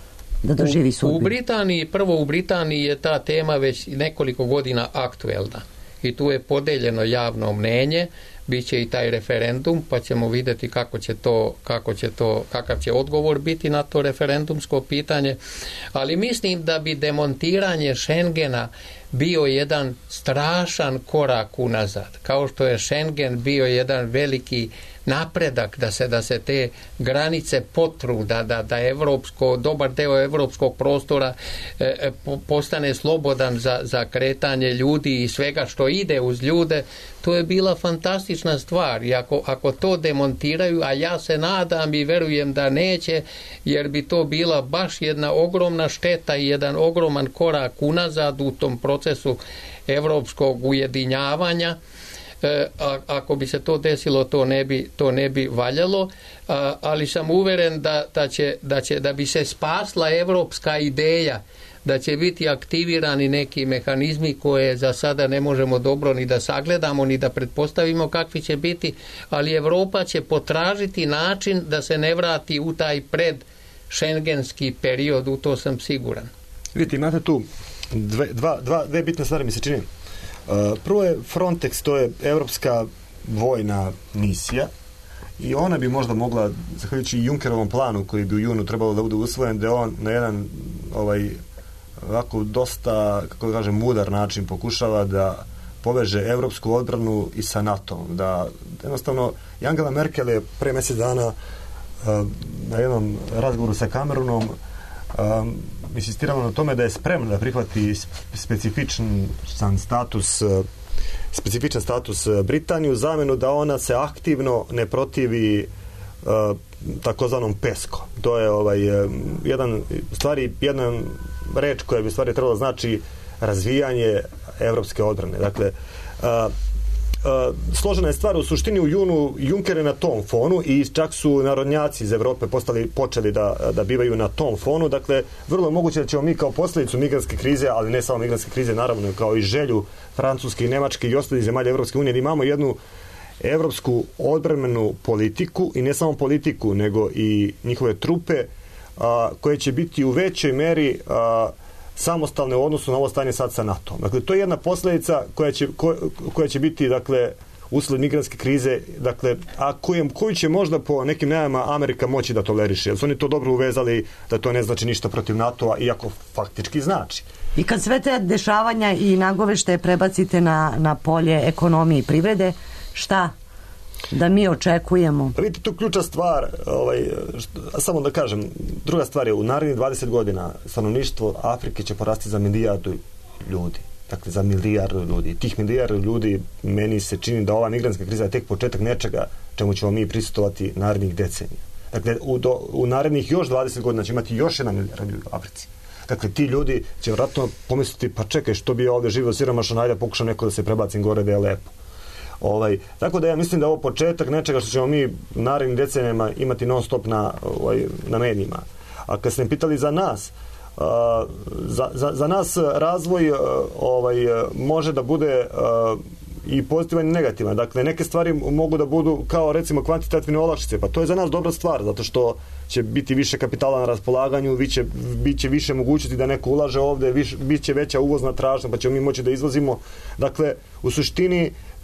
B: da doživi sudbinu?
D: U Britaniji, prvo u Britaniji je ta tema već nekoliko godina aktuelna i tu je podeljeno javno mnenje, biće i taj referendum, pa ćemo vidjeti kako će to, kako će to, kakav će odgovor biti na to referendumsko pitanje, ali mislim da bi demontiranje Schengena bio jedan strašan korak unazad, kao što je Schengen bio jedan veliki napredak da se da se te granice potru, da, da, da evropsko, dobar deo evropskog prostora e, po, postane slobodan za, za kretanje ljudi i svega što ide uz ljude. To je bila fantastična stvar i ako, ako to demontiraju, a ja se nadam i verujem da neće, jer bi to bila baš jedna ogromna šteta i jedan ogroman korak unazad u tom procesu evropskog ujedinjavanja. E, a, ako bi se to desilo, to ne bi, to ne bi valjalo, a, ali sam uveren da, da, će, da, će, da bi se spasla evropska ideja, da će biti aktivirani neki mehanizmi koje za sada ne možemo dobro ni da sagledamo, ni da pretpostavimo kakvi će biti, ali Evropa će potražiti način da se ne vrati u taj pred šengenski period, u to sam siguran.
F: Vidite, imate tu dve, dva, dva, dve bitne stvari, mi se čini. Prvo je Frontex, to je evropska vojna misija i ona bi možda mogla, zahvaljujući Junckerovom planu koji bi u junu trebalo da bude usvojen, da on na jedan ovaj, ovako dosta, kako da kažem, mudar način pokušava da poveže evropsku odbranu i sa NATO-om. Da jednostavno, Angela Merkel je pre mjesec dana na jednom razgovoru sa Cameronom um, insistiramo na tome da je spremna da prihvati specifičan status specifičan status Britaniju u zamenu da ona se aktivno ne protivi uh, takozvanom PESCO. To je ovaj jedan stvari jedna reč koja bi stvari trebalo znači razvijanje evropske odbrane. Dakle, uh, Uh, složena je stvar, u suštini u junu Juncker je na tom fonu i čak su narodnjaci iz Evrope postali, počeli da, da bivaju na tom fonu, dakle vrlo moguće da ćemo mi kao posljedicu migrantske krize, ali ne samo migrantske krize, naravno kao i želju Francuske i Nemačke i ostalih zemalja Evropske unije, da imamo jednu evropsku odbrambenu politiku i ne samo politiku, nego i njihove trupe uh, koje će biti u većoj meri uh, samostalne u odnosu na ovo stanje sad sa NATO. Dakle, to je jedna posljedica koja će, ko, koja će biti, dakle, usled migrantske krize, dakle, a koju, koju će možda po nekim najavama Amerika moći da toleriše. Jer su oni to dobro uvezali da to ne znači ništa protiv NATO-a, iako faktički znači.
B: I kad sve te dešavanja i nagovešte prebacite na, na polje ekonomije i privrede, šta da mi očekujemo?
F: Pa vidite, tu ključna stvar, ovaj, što, samo da kažem, druga stvar je, u narednih dvadeset godina stanovništvo Afrike će porasti za milijardu ljudi. Dakle, za milijardu ljudi. Tih milijardu ljudi, meni se čini da ova migrantska kriza je tek početak nečega čemu ćemo mi prisustvovati narednih decenija. Dakle, u, do, u narednih još dvadeset godina će imati još jedan milijard ljudi u Africi. Dakle, ti ljudi će vjerojatno pomisliti, pa čekaj, što bi ja ovdje živio siromašno, ajde pokušam neko da se prebacim gore da je lepo. Ovaj, tako da ja mislim da je ovo početak nečega što ćemo mi u narednim decenijama imati non stop na, ovaj, na medijima. A kad ste me pitali za nas, uh, za, za, za nas razvoj uh, ovaj, može da bude uh, i pozitivan i negativan. Dakle, neke stvari mogu da budu kao recimo kvantitativne olakšice, pa to je za nas dobra stvar, zato što će biti više kapitala na raspolaganju, biće, biće više mogućnosti da neko ulaže ovde, viš, biće veća uvozna tražnja, pa ćemo mi moći da izvozimo. Dakle, u suštini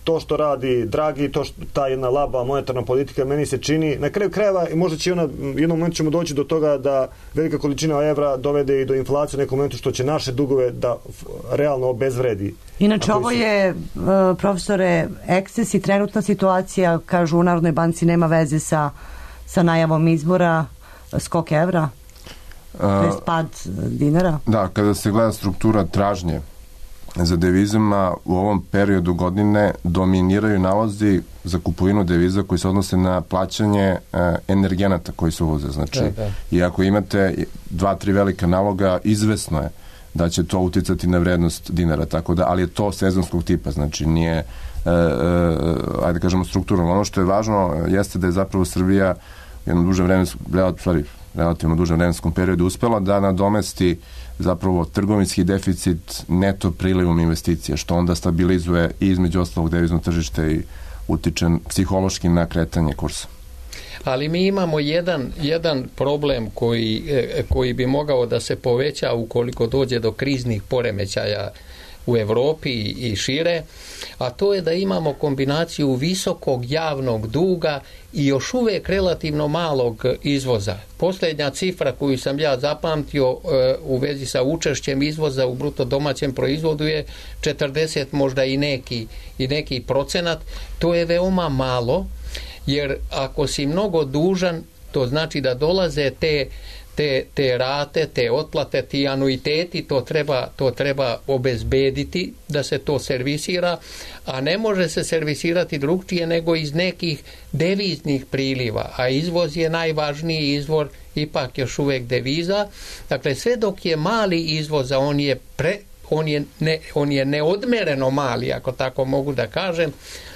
F: to što radi Dragi, to što ta jedna laba monetarna politika, meni se čini, na kraju krajeva i možda će ona, jednom momentu ćemo doći do toga da velika količina evra dovede i do inflacije u nekom momentu što će naše dugove da realno obezvredi.
B: Inače, ovo je, uh, profesore, eksces i trenutna situacija, kažu u Narodnoj banci, nema veze sa, sa najavom izbora, skok evra, to je pad dinara.
E: Da, kada se gleda struktura tražnje za devizama, u ovom periodu godine dominiraju nalozi za kupovinu deviza koji se odnose na plaćanje e, energenata koji se uvoze. Znači, da, da. I ako imate dva, tri velika naloga, izvesno je da će to uticati na vrednost dinara, tako da, ali je to sezonskog tipa, znači nije, e, e, ajde kažemo, strukturno. Ono što je važno jeste da je zapravo Srbija jedno duže vremensko, relativno dužem vremenskom periodu uspela da nadomesti zapravo trgovinski deficit neto prilivom investicija, što onda stabilizuje i između ostalog devizno tržište i utiče psihološki na kretanje kursa.
D: Ali mi imamo jedan, jedan problem koji, koji bi mogao da se poveća ukoliko dođe do kriznih poremećaja u Evropi i šire, a to je da imamo kombinaciju visokog javnog duga i još uvek relativno malog izvoza. Posljednja cifra koju sam ja zapamtio e, u vezi sa učešćem izvoza u bruto domaćem proizvodu je četrdeset možda i neki, i neki procenat. To je veoma malo, jer ako si mnogo dužan, to znači da dolaze te Te, te rate, te otplate, ti anuiteti, to treba, to treba obezbediti da se to servisira, a ne može se servisirati drugčije nego iz nekih deviznih priliva, a izvoz je najvažniji izvor ipak još uvek deviza. Dakle, sve dok je mali izvoz, a on je, pre, on je, ne, on je neodmereno mali, ako tako mogu da kažem,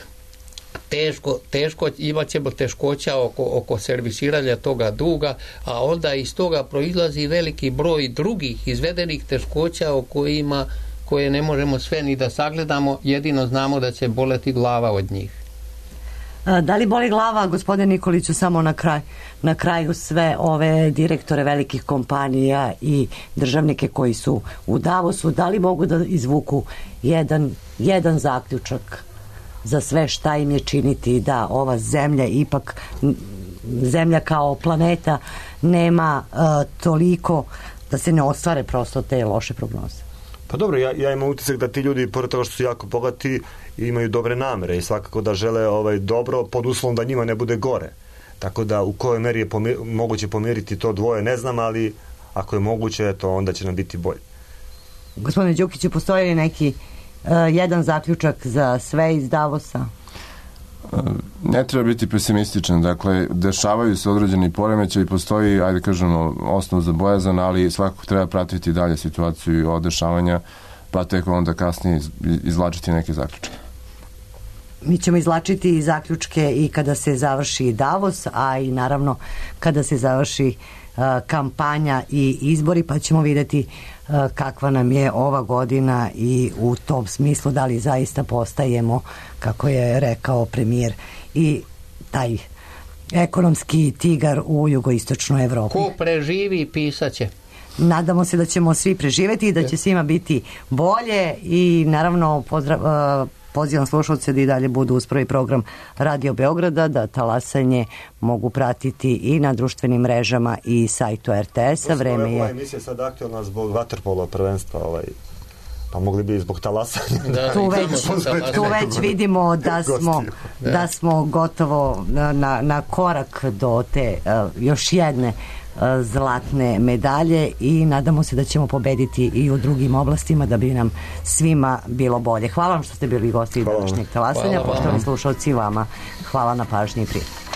D: teško, teško imat ćemo teškoća oko, oko servisiranja toga duga, a onda iz toga proizlazi veliki broj drugih izvedenih teškoća o kojima, koje ne možemo sve ni da sagledamo, jedino znamo da će boleti glava od njih.
B: Da li boli glava, gospodine Nikoliću, samo na, kraj, na kraju sve ove direktore velikih kompanija i državnike koji su u Davosu, da li mogu da izvuku jedan, jedan zaključak za sve šta im je činiti da ova zemlja ipak, zemlja kao planeta, nema uh, toliko da se ne ostvare prosto te loše prognoze?
F: Pa dobro, ja, ja imam utisak da ti ljudi, pored toga što su jako bogati, imaju dobre namere i svakako da žele ovaj, dobro pod uslovom da njima ne bude gore. Tako da u kojoj meri je pomir, moguće pomiriti to dvoje, ne znam, ali ako je moguće, to onda će nam biti bolje.
B: Gospodine Đukiću, postoji li neki uh, jedan zaključak za sve iz Davosa?
E: Ne treba biti pesimističan, dakle, dešavaju se određeni poremećaji, postoji, ajde kažemo, osnov za bojazan, ali svakako treba pratiti dalje situaciju i od dešavanja, pa tek onda kasnije izvlačiti neke zaključke.
B: Mi ćemo izvlačiti zaključke i kada se završi Davos, a i naravno kada se završi uh, kampanja i izbori, pa ćemo vidjeti uh, kakva nam je ova godina i u tom smislu da li zaista postajemo, kako je rekao premijer, i taj ekonomski tigar u jugoistočnoj Evropi.
D: Ko preživi, pisaće.
B: Nadamo se da ćemo svi preživeti i da će svima biti bolje i naravno pozdrav, uh, pozivam slušalce da i dalje budu uz prvi program Radio Beograda, da talasanje mogu pratiti i na društvenim mrežama i sajtu er te es-a. Vreme je...
F: Ova emisija je sad aktualna zbog vaterpola prvenstva, ovaj, pa mogli bi zbog talasanja.
B: Da, tu već, tu već vidimo da smo, da smo gotovo na, na korak do te uh, još jedne zlatne medalje i nadamo se da ćemo pobediti i u drugim oblastima da bi nam svima bilo bolje. Hvala vam što ste bili gosti današnjeg talasanja, poštovani slušalci, vama hvala na pažnji i prijatno.